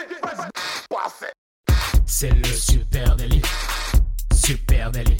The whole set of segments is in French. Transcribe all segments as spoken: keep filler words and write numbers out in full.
C'est le super délit. Super délit.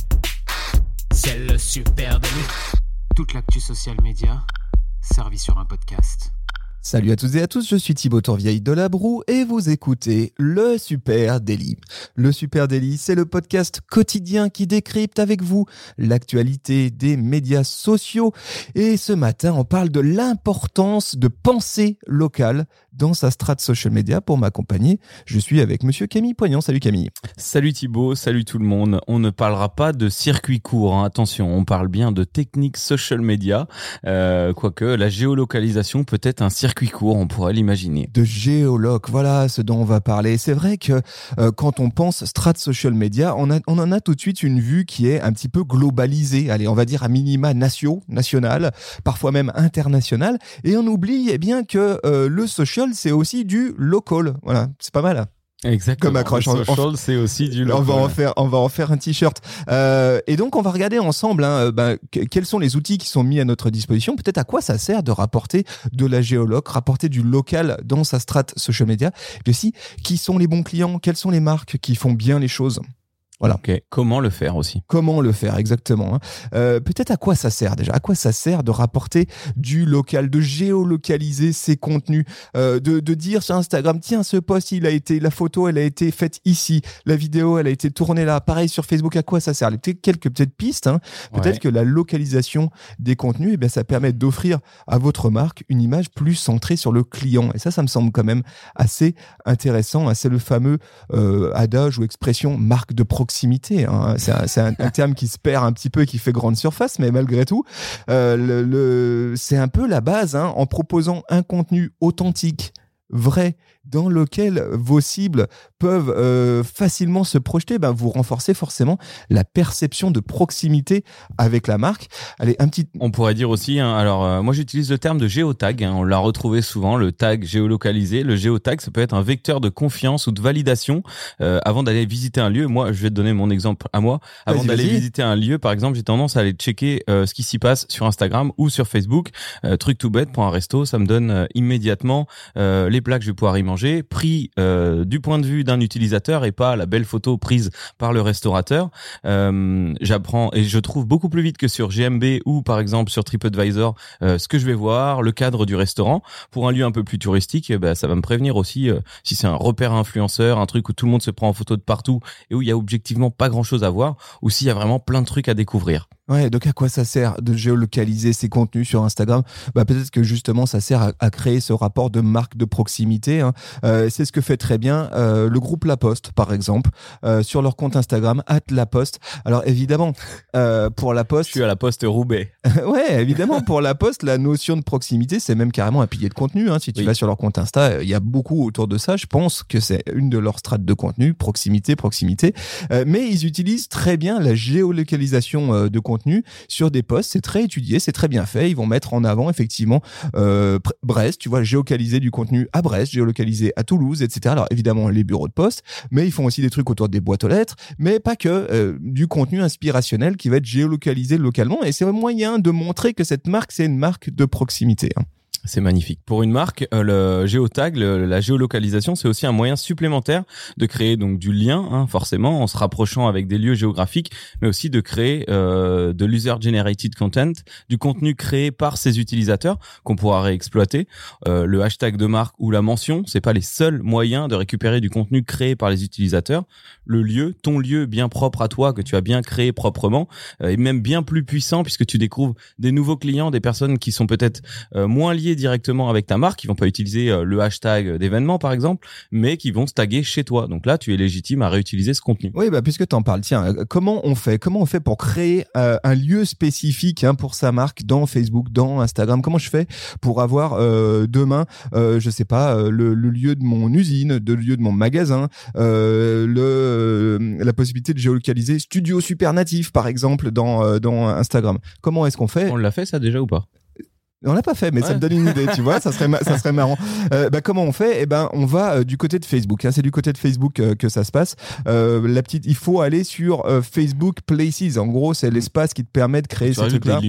C'est le super délit. Toute l'actu social média servie sur un podcast. Salut à toutes et à tous, je suis Thibaut Tourvieille de La Broue et vous écoutez le Super Daily. Le Super Daily, c'est le podcast quotidien qui décrypte avec vous l'actualité des médias sociaux. Et ce matin, on parle de l'importance de penser local dans sa strate social media. Pour m'accompagner, je suis avec monsieur Camille Poignant. Salut Camille. Salut Thibaut, salut tout le monde. On ne parlera pas de circuit court, hein. Attention, on parle bien de technique social media, euh, quoique la géolocalisation peut être un circuit court, on pourrait l'imaginer. De géoloc, voilà ce dont on va parler. C'est vrai que euh, quand on pense strate social media, on, a, on en a tout de suite une vue qui est un petit peu globalisée. Allez, on va dire à minima natio, national, parfois même international. Et on oublie eh bien que euh, le social, c'est aussi du local. Voilà, c'est pas mal. Exactement. Comme accroche. Le social, on, c'est aussi du local. On va en faire, on va en faire un t-shirt. Euh, et donc, on va regarder ensemble hein, ben, quels sont les outils qui sont mis à notre disposition. Peut-être à quoi ça sert de rapporter de la géoloc, rapporter du local dans sa strate social media. Et aussi, qui sont les bons clients, quelles sont les marques qui font bien les choses. Voilà. Okay. Comment le faire aussi ? Comment le faire exactement hein. euh, Peut-être à quoi ça sert déjà ? À quoi ça sert de rapporter du local, de géolocaliser ses contenus, euh, de, de dire sur Instagram, tiens, ce post, il a été, la photo, elle a été faite ici, la vidéo, elle a été tournée là. Pareil sur Facebook, à quoi ça sert ? Peut-être quelques petites pistes. Hein. Peut-être ouais. que la localisation des contenus, eh bien, ça permet d'offrir à votre marque une image plus centrée sur le client. Et ça, ça me semble quand même assez intéressant. Hein. C'est le fameux euh, adage ou expression marque de proximité. Proximité, hein. C'est, un, c'est un, un terme qui se perd un petit peu et qui fait grande surface, mais malgré tout, euh, le, le, c'est un peu la base hein, en proposant un contenu authentique, vrai, dans lequel vos cibles peuvent euh, facilement se projeter, ben vous renforcez forcément la perception de proximité avec la marque. Allez, un petit... On pourrait dire aussi, hein, alors euh, moi j'utilise le terme de géotag, hein, on l'a retrouvé souvent, le tag géolocalisé. Le géotag, ça peut être un vecteur de confiance ou de validation euh, avant d'aller visiter un lieu. Moi, je vais te donner mon exemple à moi. Avant vas-y, d'aller vas-y. visiter un lieu, par exemple, j'ai tendance à aller checker euh, ce qui s'y passe sur Instagram ou sur Facebook. Euh, truc tout bête, pour un resto, ça me donne euh, immédiatement euh, les plats que je vais pouvoir y manger, pris euh, du point de vue d'un utilisateur et pas la belle photo prise par le restaurateur. Euh, j'apprends et je trouve beaucoup plus vite que sur G M B ou par exemple sur TripAdvisor euh, ce que je vais voir, le cadre du restaurant. Pour un lieu un peu plus touristique, eh ben, ça va me prévenir aussi euh, si c'est un repère influenceur, un truc où tout le monde se prend en photo de partout et où il y a objectivement pas grand chose à voir, ou s'il y a vraiment plein de trucs à découvrir. Ouais, donc à quoi ça sert de géolocaliser ses contenus sur Instagram ? Bah peut-être que justement ça sert à, à créer ce rapport de marque de proximité. Hein. Euh, c'est ce que fait très bien euh, le groupe La Poste, par exemple, euh, sur leur compte Instagram arobase La Poste. Alors évidemment, euh, pour La Poste, je suis à La Poste Roubaix. Ouais, évidemment, pour La Poste, la notion de proximité, c'est même carrément un pilier de contenu. Hein. Si tu oui. vas sur leur compte Insta, il y a beaucoup autour de ça. Je pense que c'est une de leurs strates de contenu, proximité, proximité. Euh, mais ils utilisent très bien la géolocalisation euh, de contenu. Contenu sur des posts, c'est très étudié, c'est très bien fait. Ils vont mettre en avant effectivement euh, Brest, tu vois, géolocaliser du contenu à Brest, géolocaliser à Toulouse, et cetera. Alors évidemment les bureaux de poste, mais ils font aussi des trucs autour des boîtes aux lettres, mais pas que, euh, du contenu inspirationnel qui va être géolocalisé localement. Et c'est un moyen de montrer que cette marque, c'est une marque de proximité. Hein. C'est magnifique. Pour une marque, euh, le géotag, le, la géolocalisation, c'est aussi un moyen supplémentaire de créer donc du lien, hein, forcément, en se rapprochant avec des lieux géographiques, mais aussi de créer euh, de l'user-generated content, du contenu créé par ses utilisateurs qu'on pourra réexploiter. Euh, le hashtag de marque ou la mention, c'est pas les seuls moyens de récupérer du contenu créé par les utilisateurs. Le lieu, ton lieu bien propre à toi, que tu as bien créé proprement, euh, est même bien plus puissant puisque tu découvres des nouveaux clients, des personnes qui sont peut-être euh, moins liées directement avec ta marque, qui vont pas utiliser euh, le hashtag d'événement par exemple, mais qui vont se taguer chez toi. Donc là, tu es légitime à réutiliser ce contenu. Oui, bah puisque tu en parles, tiens, comment on fait Comment on fait pour créer euh, un lieu spécifique hein, pour sa marque dans Facebook, dans Instagram ? Comment je fais pour avoir euh, demain, euh, je sais pas, euh, le, le lieu de mon usine, le lieu de mon magasin, euh, le euh, la possibilité de géolocaliser Studio Supernatif par exemple dans euh, dans Instagram. Comment est-ce qu'on fait ? On l'a fait ça déjà ou pas ? On l'a pas fait, mais ouais. Ça me donne une idée, tu vois, ça serait, ma- ça serait marrant. Euh, bah, comment on fait ? Eh ben, on va euh, du côté de Facebook. Hein, c'est du côté de Facebook euh, que ça se passe. Euh, la petite, il faut aller sur euh, Facebook Places. En gros, c'est l'espace qui te permet de créer tu ces trucs-là. Des lieux.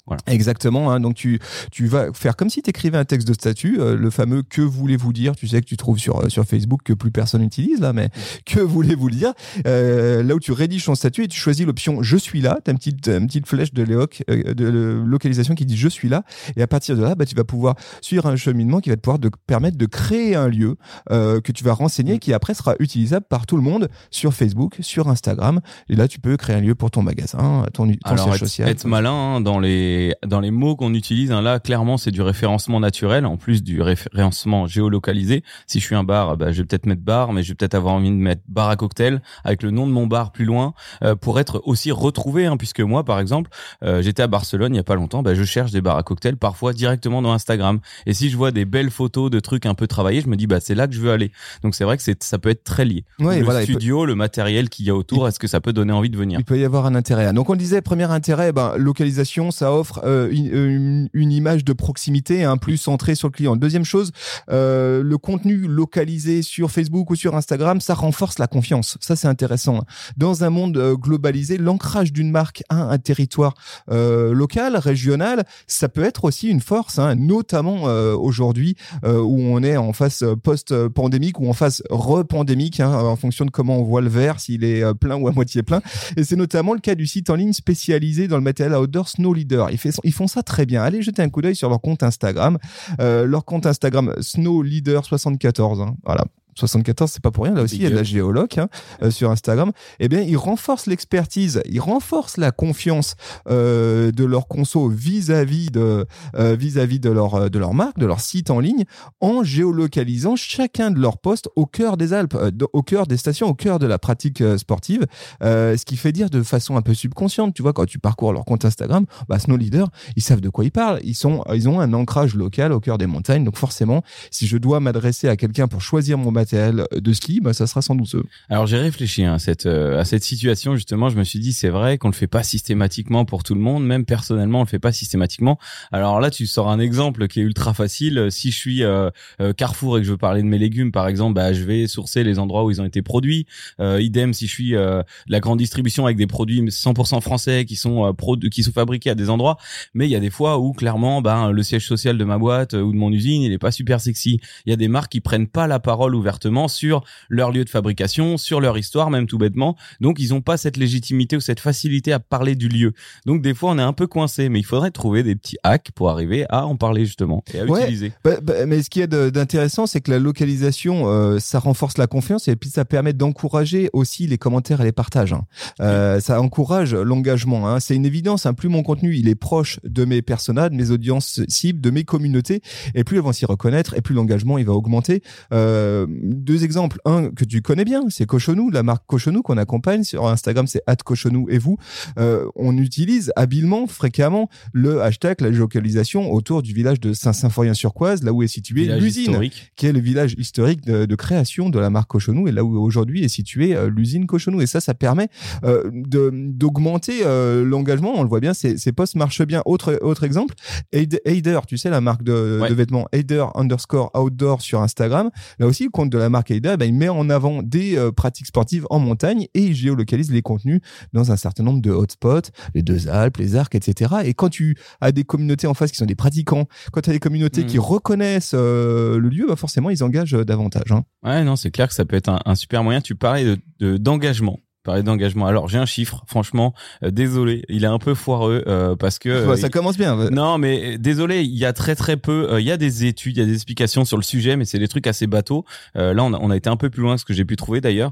Voilà. Exactement. Hein, donc tu tu vas faire comme si tu écrivais un texte de statut, euh, le fameux que voulez-vous dire, tu sais que tu trouves sur sur Facebook que plus personne n'utilise là, mais que voulez-vous dire, euh, là où tu rédiges ton statut et tu choisis l'option je suis là, t'as une petite une petite flèche de léoc, euh, de localisation qui dit je suis là, et à partir de là, bah tu vas pouvoir suivre un cheminement qui va te pouvoir te permettre de créer un lieu euh, que tu vas renseigner, qui après sera utilisable par tout le monde sur Facebook, sur Instagram, et là tu peux créer un lieu pour ton magasin, ton, ton Alors, siège être, social. être malin hein, dans les dans les mots qu'on utilise. Hein, là, clairement, c'est du référencement naturel en plus du référencement géolocalisé. Si je suis un bar, bah, je vais peut-être mettre bar, mais je vais peut-être avoir envie de mettre bar à cocktail avec le nom de mon bar plus loin euh, pour être aussi retrouvé. Hein, puisque moi, par exemple, euh, j'étais à Barcelone il y a pas longtemps. Bah, je cherche des bars à cocktail parfois directement dans Instagram. Et si je vois des belles photos de trucs un peu travaillés, je me dis bah c'est là que je veux aller. Donc c'est vrai que c'est ça peut être très lié. Ouais, le voilà, studio, peut... le matériel qu'il y a autour, est-ce que ça peut donner envie de venir? Il peut y avoir un intérêt. Donc on le disait, premier intérêt, ben, localisation, ça offre euh, une, une, une image de proximité, hein, plus centrée sur le client. Deuxième chose, euh, le contenu localisé sur Facebook ou sur Instagram, ça renforce la confiance. Ça, c'est intéressant. Dans un monde euh, globalisé, l'ancrage d'une marque à un territoire euh, local, régional, ça peut être aussi une force, hein, notamment euh, aujourd'hui euh, où on est en phase post-pandémique ou en phase re-pandémique, hein, en fonction de comment on voit le verre, s'il est plein ou à moitié plein. Et c'est notamment le cas du site en ligne spécialisé dans le matériel outdoor Snow Leader. Ils, fait, ils font ça très bien. Allez jeter un coup d'œil sur leur compte Instagram. Euh, leur compte Instagram Snow Leader soixante-quatorze. Hein, voilà. soixante-quatorze, c'est pas pour rien. Là aussi, il y a de la géoloc hein, euh, sur Instagram. Eh bien, ils renforcent l'expertise, ils renforcent la confiance euh, de leur conso vis-à-vis de euh, vis-à-vis de leur de leur marque, de leur site en ligne, en géolocalisant chacun de leurs posts au cœur des Alpes, euh, au cœur des stations, au cœur de la pratique euh, sportive. Euh, ce qui fait dire de façon un peu subconsciente, tu vois, quand tu parcours leur compte Instagram, bah, Snow Leader, ils savent de quoi ils parlent. Ils sont, ils ont un ancrage local au cœur des montagnes. Donc forcément, si je dois m'adresser à quelqu'un pour choisir mon matériel de ski, bah ça sera sans doute eux. Alors j'ai réfléchi hein, à cette euh, à cette situation justement. Je me suis dit c'est vrai qu'on le fait pas systématiquement pour tout le monde, même personnellement on le fait pas systématiquement. Alors là tu sors un exemple qui est ultra facile. Si je suis euh, euh, Carrefour et que je veux parler de mes légumes par exemple, bah je vais sourcer les endroits où ils ont été produits. Euh, idem si je suis euh, la grande distribution avec des produits cent pour cent français qui sont euh, pro- qui sont fabriqués à des endroits. Mais il y a des fois où clairement bah le siège social de ma boîte ou de mon usine il est pas super sexy. Il y a des marques qui prennent pas la parole ouvertement sur leur lieu de fabrication, sur leur histoire, même tout bêtement. Donc, ils n'ont pas cette légitimité ou cette facilité à parler du lieu. Donc, des fois, on est un peu coincé, mais il faudrait trouver des petits hacks pour arriver à en parler justement et à ouais, utiliser. Bah, bah, mais ce qui est de, d'intéressant, c'est que la localisation, euh, ça renforce la confiance et puis ça permet d'encourager aussi les commentaires et les partages. Hein. Euh, oui. Ça encourage l'engagement. Hein. C'est une évidence. Hein. Plus mon contenu il est proche de mes personas, de mes audiences cibles, de mes communautés, et plus elles vont s'y reconnaître, et plus l'engagement il va augmenter. Euh, Deux exemples, un que tu connais bien, c'est Cochonou, la marque Cochonou qu'on accompagne sur Instagram, c'est arobase cochonou et vous. Euh, on utilise habilement, fréquemment, le hashtag, la géolocalisation autour du village de Saint-Symphorien-sur-Coise, là où est située village l'usine, historique. Qui est le village historique de, de création de la marque Cochonou, et là où aujourd'hui est située euh, l'usine Cochonou. Et ça, ça permet euh, de, d'augmenter euh, l'engagement. On le voit bien, ces, ces posts marchent bien. Autre, autre exemple, Aider, tu sais, la marque de, ouais. de vêtements Aider underscore outdoor sur Instagram. Là aussi, le compte de la marque Aider, ben, il met en avant des euh, pratiques sportives en montagne et il géolocalise les contenus dans un certain nombre de hotspots, les Deux Alpes, les Arcs, et cetera. Et quand tu as des communautés en face qui sont des pratiquants, quand tu as des communautés mmh. qui reconnaissent euh, le lieu, ben forcément, ils engagent davantage. Hein. Ouais, non, c'est clair que ça peut être un, un super moyen. Tu parlais de, de, d'engagement. Parler d'engagement. Alors j'ai un chiffre, franchement, euh, désolé, il est un peu foireux euh, parce que euh, bah, ça il... commence bien. Ouais. Non, mais désolé, il y a très très peu. Euh, il y a des études, il y a des explications sur le sujet, mais c'est des trucs assez bateaux. Euh, là, on a, on a été un peu plus loin que ce que j'ai pu trouver d'ailleurs.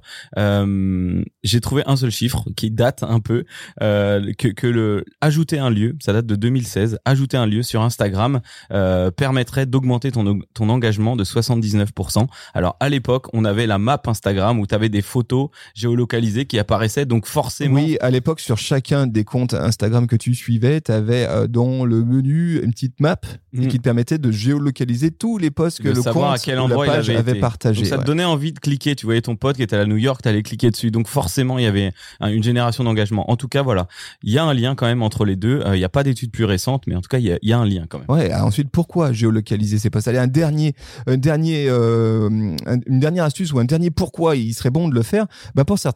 Euh, j'ai trouvé un seul chiffre qui date un peu euh, que que le ajouter un lieu, ça date de deux mille seize. Ajouter un lieu sur Instagram euh, permettrait d'augmenter ton ton engagement de soixante-dix-neuf pour cent. Alors à l'époque, on avait la map Instagram où tu avais des photos géolocalisées qui apparaissait, donc forcément. Oui, à l'époque, sur chacun des comptes Instagram que tu suivais, tu avais euh, dans le menu une petite map mmh. qui te permettait de géolocaliser tous les posts que de le compte à quel endroit la page il avait, avait partagé. Donc ça ouais. te donnait envie de cliquer. Tu voyais ton pote qui était à New York, tu allais cliquer dessus. Donc forcément, il y avait un, une génération d'engagement. En tout cas, voilà, il y a un lien quand même entre les deux. Il euh, n'y a pas d'études plus récentes, mais en tout cas, il y, y a un lien quand même. Ouais. Ensuite, pourquoi géolocaliser ces posts ? Allez, un dernier, un dernier, euh, une dernière astuce ou un dernier pourquoi il serait bon de le faire. Bah pour certaines marques, c'est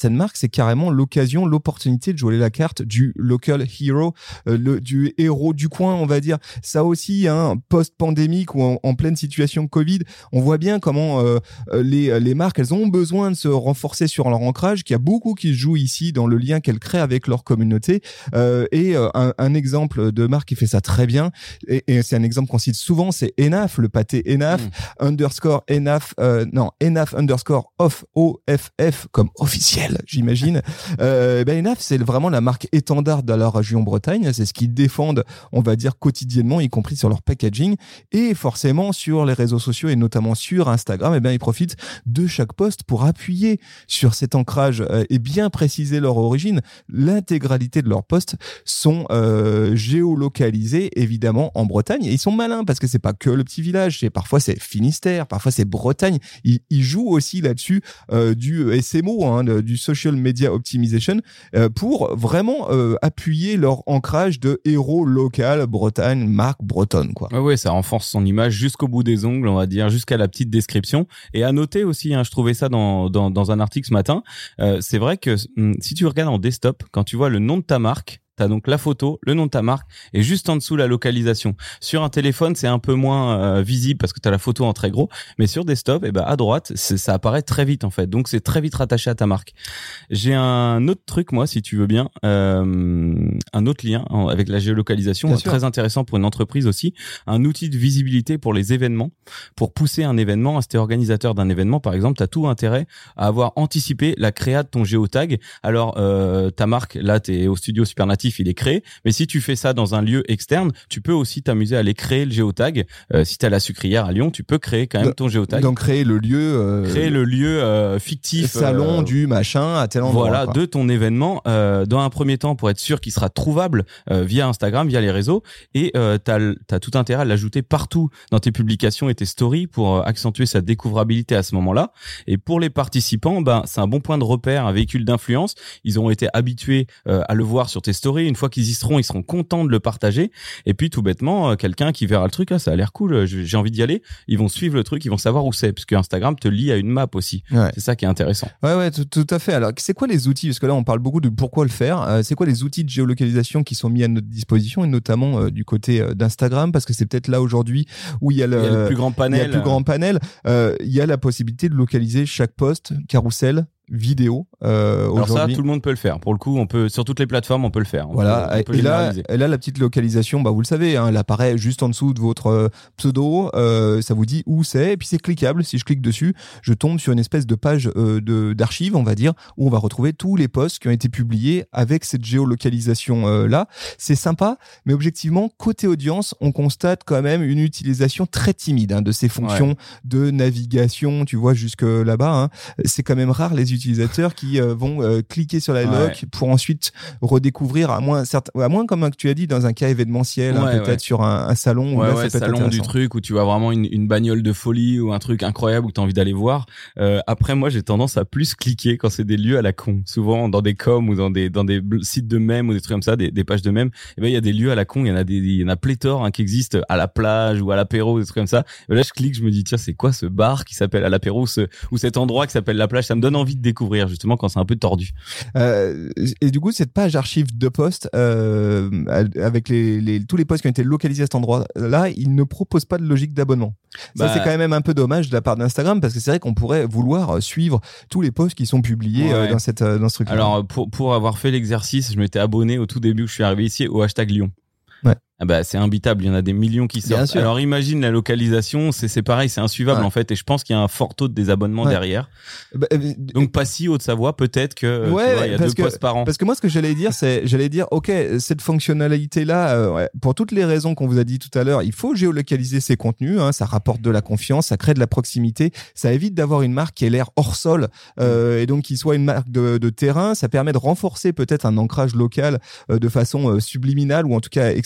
carrément l'occasion, l'opportunité de jouer la carte du local hero, euh, le, du héros du coin, on va dire. Ça aussi, hein, post-pandémique ou en, en pleine situation Covid, on voit bien comment euh, les, les marques, elles ont besoin de se renforcer sur leur ancrage, qu'il y a beaucoup qui se jouent ici dans le lien qu'elles créent avec leur communauté. Euh, et euh, un, un exemple de marque qui fait ça très bien, et, et c'est un exemple qu'on cite souvent, c'est Enaf, le pâté Enaf, mmh. underscore Enaf, euh, non, Enaf underscore off, O F F, comme officiel, j'imagine. euh, ben Enaf, c'est vraiment la marque étendard de la région Bretagne, c'est ce qu'ils défendent, on va dire, quotidiennement, y compris sur leur packaging, et forcément sur les réseaux sociaux, et notamment sur Instagram, et ben ils profitent de chaque post pour appuyer sur cet ancrage euh, et bien préciser leur origine. L'intégralité de leurs posts sont euh, géolocalisés, évidemment, en Bretagne, et ils sont malins, parce que c'est pas que le petit village, c'est parfois c'est Finistère, parfois c'est Bretagne, ils, ils jouent aussi là-dessus euh, du S M O, hein, du Social Media Optimization, euh, pour vraiment euh, appuyer leur ancrage de héros local, Bretagne, marque bretonne, quoi. Ouais, ouais, ça renforce son image jusqu'au bout des ongles, on va dire, jusqu'à la petite description. Et à noter aussi, hein, je trouvais ça dans, dans, dans un article ce matin, euh, c'est vrai que hum, si tu regardes en desktop, quand tu vois le nom de ta marque, t'as donc la photo, le nom de ta marque et juste en dessous la localisation. Sur un téléphone, c'est un peu moins euh, visible parce que t'as la photo en très gros, mais sur desktop, et ben à droite, c'est, ça apparaît très vite en fait. Donc c'est très vite rattaché à ta marque. J'ai un autre truc moi, si tu veux bien, euh, un autre lien avec la géolocalisation, bien très sûr. Intéressant pour une entreprise aussi, un outil de visibilité pour les événements, pour pousser un événement. Si t'es organisateur d'un événement, par exemple, t'as tout intérêt à avoir anticipé la créa de ton géotag. Alors euh, ta marque, là, t'es au studio Supernatif, il est créé, mais si tu fais ça dans un lieu externe, tu peux aussi t'amuser à aller créer le géotag. Euh, si t'as la sucrière à Lyon, tu peux créer quand même donc, ton géotag. Donc créer le lieu, euh, créer le lieu euh, fictif, salon euh, du machin à tel endroit. Voilà, quoi. De ton événement. Euh, dans un premier temps, pour être sûr qu'il sera trouvable euh, via Instagram, via les réseaux, et euh, t'as t'as tout intérêt à l'ajouter partout dans tes publications et tes stories pour euh, accentuer sa découvrabilité à ce moment-là. Et pour les participants, ben c'est un bon point de repère, un véhicule d'influence. Ils auront été habitués euh, à le voir sur tes stories. Une fois qu'ils y seront, ils seront contents de le partager. Et puis tout bêtement, quelqu'un qui verra le truc, là, ça a l'air cool, j'ai envie d'y aller, ils vont suivre le truc, ils vont savoir où c'est, parce que Instagram te lie à une map aussi. Ouais. C'est ça qui est intéressant. Ouais, ouais, tout, tout à fait. Alors, c'est quoi les outils? Parce que là, on parle beaucoup de pourquoi le faire. Euh, c'est quoi les outils de géolocalisation qui sont mis à notre disposition, et notamment euh, du côté euh, d'Instagram, parce que c'est peut-être là aujourd'hui où il y a le, il y a le plus grand panel. Il y a le plus grand panel. Euh, il y a la possibilité de localiser chaque post, carrousel, vidéo. Euh, Alors ça, tout le monde peut le faire. Pour le coup, on peut sur toutes les plateformes, on peut le faire. On voilà. Peut, on peut et, là, et là, la petite localisation, bah vous le savez, hein, elle apparaît juste en dessous de votre euh, pseudo. Euh, ça vous dit où c'est, et puis c'est cliquable. Si je clique dessus, je tombe sur une espèce de page euh, de d'archives, on va dire, où on va retrouver tous les posts qui ont été publiés avec cette géolocalisation euh, là. C'est sympa, mais objectivement, côté audience, on constate quand même une utilisation très timide hein, de ces fonctions ouais. de navigation. Tu vois jusque là-bas, hein. C'est quand même rare les utilisateurs qui euh, vont euh, cliquer sur la loc ouais. pour ensuite redécouvrir, à moins certes, à moins comme tu as dit dans un cas événementiel, ouais, hein, peut-être ouais. sur un, un salon. Ouais, où là, ouais, ça peut salon du truc où tu vois vraiment une, une bagnole de folie ou un truc incroyable où tu as envie d'aller voir. Euh, après, moi, j'ai tendance à plus cliquer quand c'est des lieux à la con. Souvent dans des coms ou dans des dans des sites de mèmes ou des trucs comme ça, des, des pages de mèmes. Et ben il y a des lieux à la con. Il y en a des, il y en a pléthore hein, qui existent à la plage ou à l'apéro, des trucs comme ça. Et là, je clique, je me dis tiens, c'est quoi ce bar qui s'appelle à l'apéro, ce, ou cet endroit qui s'appelle la plage. Ça me donne envie de découvrir justement quand c'est un peu tordu. Euh, et du coup, cette page archive de posts euh, avec les, les tous les posts qui ont été localisés à cet endroit-là, il ne propose pas de logique d'abonnement. Ça, bah, c'est quand même un peu dommage de la part d'Instagram parce que c'est vrai qu'on pourrait vouloir suivre tous les posts qui sont publiés ouais. euh, dans cette dans ce truc-là. Alors pour pour avoir fait l'exercice, je m'étais abonné au tout début où je suis arrivé ici au hashtag Lyon. Ouais. Ah bah c'est imbitable, il y en a des millions qui sortent. Alors imagine la localisation, c'est c'est pareil, c'est insuivable ouais. en fait, et je pense qu'il y a un fort taux de désabonnement ouais. derrière. Bah, euh, Donc pas si Haute-Savoie, peut-être que ouais, tu vois, il y a deux que, posts par an. Parce que moi ce que j'allais dire, c'est j'allais dire ok, cette fonctionnalité là, euh, ouais, pour toutes les raisons qu'on vous a dit tout à l'heure, il faut géolocaliser ses contenus, hein, ça rapporte de la confiance, ça crée de la proximité, ça évite d'avoir une marque qui ait l'air hors sol euh, et donc qui soit une marque de, de terrain, ça permet de renforcer peut-être un ancrage local euh, de façon euh, subliminale ou en tout cas explicite.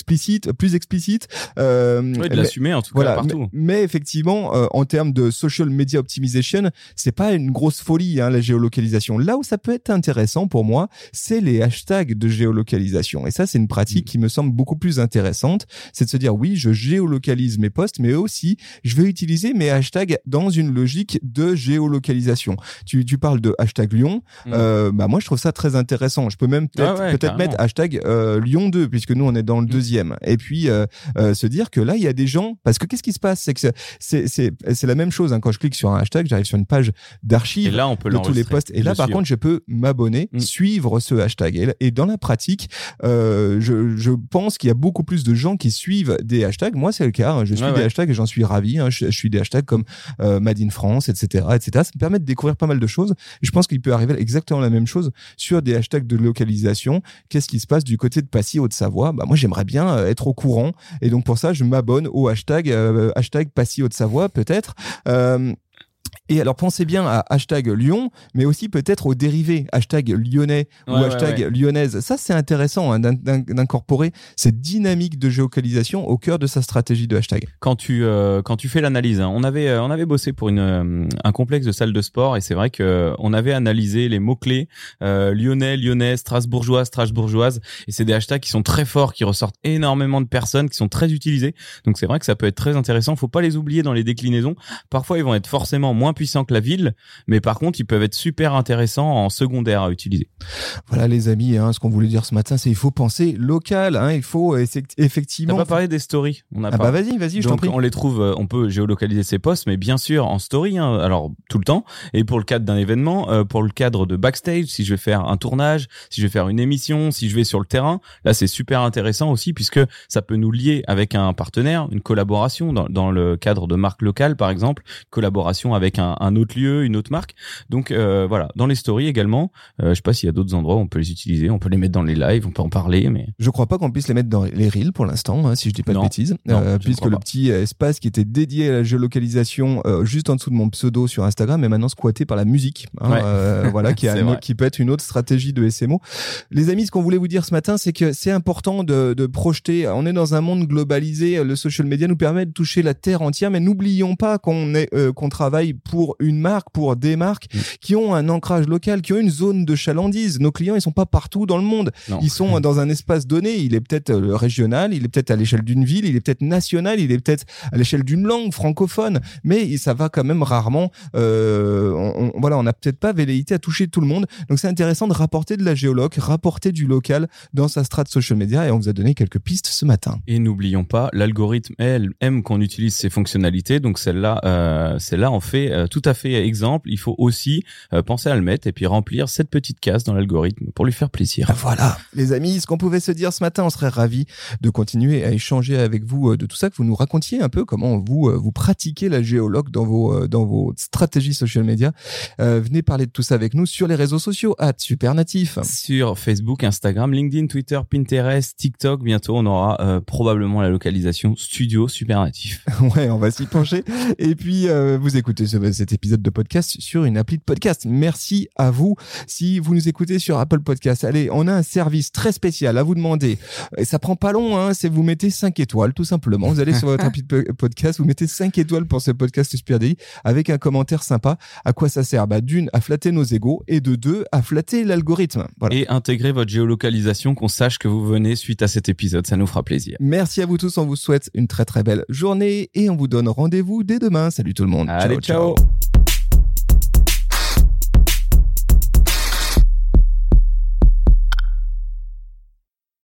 explicite, plus explicite. Euh, ouais, de l'assumer en tout cas voilà, partout. Mais, mais effectivement, euh, en termes de social media optimization, c'est pas une grosse folie hein, la géolocalisation. Là où ça peut être intéressant pour moi, c'est les hashtags de géolocalisation. Et ça, c'est une pratique mmh. qui me semble beaucoup plus intéressante. C'est de se dire oui, je géolocalise mes posts, mais aussi je vais utiliser mes hashtags dans une logique de géolocalisation. Tu, tu parles de hashtag Lyon. Mmh. Euh, bah moi, je trouve ça très intéressant. Je peux même peut-être, ah ouais, peut-être mettre hashtag euh, Lyon deux, puisque nous, on est dans le mmh. deuxième. Et puis, euh, euh, se dire que là, il y a des gens... Parce que qu'est-ce qui se passe? C'est que c'est, c'est, c'est, c'est la même chose. Hein. Quand je clique sur un hashtag, j'arrive sur une page d'archives et là, on peut de tous les posts. Et là, par contre, je peux m'abonner, mmh. suivre ce hashtag. Et, et dans la pratique, euh, je, je pense qu'il y a beaucoup plus de gens qui suivent des hashtags. Moi, c'est le cas. Hein. Je suis ouais, des ouais. hashtags et j'en suis ravi. Hein. Je, je suis des hashtags comme euh, Made in France, et cetera, et cetera. Ça me permet de découvrir pas mal de choses. Et je pense qu'il peut arriver exactement la même chose sur des hashtags de localisation. Qu'est-ce qui se passe du côté de Passy, Haute-Savoie? Bah, moi, j'aimerais bien être au courant. Et donc, pour ça, je m'abonne au hashtag, euh, hashtag Passy, Haute-Savoie, peut-être. Euh, Et alors, pensez bien à hashtag Lyon, mais aussi peut-être aux dérivés, hashtag lyonnais ouais, ou hashtag ouais, ouais. lyonnaise. Ça, c'est intéressant hein, d'incorporer cette dynamique de géolocalisation au cœur de sa stratégie de hashtag. Quand tu, euh, quand tu fais l'analyse, hein, on, avait, euh, on avait bossé pour une, euh, un complexe de salles de sport et c'est vrai qu'on avait analysé les mots-clés euh, lyonnais, lyonnaise, strasbourgeoise, strasbourgeoise. Et c'est des hashtags qui sont très forts, qui ressortent énormément de personnes, qui sont très utilisés. Donc, c'est vrai que ça peut être très intéressant. Faut pas les oublier dans les déclinaisons. Parfois, ils vont être forcément moins puissants que la ville, mais par contre, ils peuvent être super intéressants en secondaire à utiliser. Voilà les amis, hein, ce qu'on voulait dire ce matin, c'est il faut penser local, hein, il faut effectivement... T'as pas parlé des stories? On a ah pas... bah vas-y, vas-y, je Donc, t'en prie. on les trouve, on peut géolocaliser ces posts, mais bien sûr en story, hein, alors tout le temps, et pour le cadre d'un événement, euh, pour le cadre de backstage, si je vais faire un tournage, si je vais faire une émission, si je vais sur le terrain, là c'est super intéressant aussi, puisque ça peut nous lier avec un partenaire, une collaboration, dans, dans le cadre de marque locale par exemple, collaboration avec un, un autre lieu, une autre marque. Donc euh, voilà, dans les stories également, euh, je sais pas s'il y a d'autres endroits où on peut les utiliser, on peut les mettre dans les lives, on peut en parler, mais je crois pas qu'on puisse les mettre dans les reels pour l'instant, hein, si je dis pas non, de bêtises, non, euh, puisque le petit espace qui était dédié à la géolocalisation euh, juste en dessous de mon pseudo sur Instagram est maintenant squatté par la musique, hein, ouais. euh, voilà, qui, a une, qui peut être une autre stratégie de S M O. Les amis, ce qu'on voulait vous dire ce matin, c'est que c'est important de, de projeter. On est dans un monde globalisé, le social media nous permet de toucher la terre entière, mais n'oublions pas qu'on est euh, qu'on travaille pour une marque, pour des marques mmh. qui ont un ancrage local, qui ont une zone de chalandise. Nos clients, ils sont pas partout dans le monde. Non. Ils sont dans un espace donné. Il est peut-être régional, il est peut-être à l'échelle d'une ville, il est peut-être national, il est peut-être à l'échelle d'une langue francophone, mais ça va quand même rarement. Euh, on, on, voilà, on n'a peut-être pas velléité à toucher tout le monde. Donc c'est intéressant de rapporter de la géoloc, rapporter du local dans sa strat social media, et on vous a donné quelques pistes ce matin. Et n'oublions pas, l'algorithme, elle, aime qu'on utilise ses fonctionnalités, donc celle-là, euh, celle-là en fait euh, tout à fait exemple. Il faut aussi euh, penser à le mettre et puis remplir cette petite case dans l'algorithme pour lui faire plaisir. Voilà, les amis, ce qu'on pouvait se dire ce matin, on serait ravis de continuer à échanger avec vous euh, de tout ça, que vous nous racontiez un peu comment vous euh, vous pratiquez la géoloc dans vos euh, dans vos stratégies social media. Euh, venez parler de tout ça avec nous sur les réseaux sociaux arobase supernatif, sur Facebook, Instagram, LinkedIn, Twitter, Pinterest, TikTok. Bientôt, on aura euh, probablement la localisation Studio Supernatif. Ouais, on va s'y pencher. Et puis, euh, vous écoutez ce, cet épisode de podcast sur une appli de podcast. Merci à vous. Si vous nous écoutez sur Apple Podcast, allez, on a un service très spécial à vous demander. Et ça prend pas long, hein, c'est vous mettez cinq étoiles, tout simplement. Vous allez sur votre appli de podcast, vous mettez cinq étoiles pour ce podcast Super Daily avec un commentaire sympa. À quoi ça sert? Bah, d'une, à flatter nos égos, et de deux, à flatter l'algorithme. Voilà. Et intégrer votre géolocalisation, qu'on sache que vous venez suite à cet épisode. Ça nous fera plaisir. Merci à vous tous. On vous souhaite une très très belle journée et on vous donne rendez-vous dès demain. Salut tout le monde. Allez, ciao. ciao. ciao.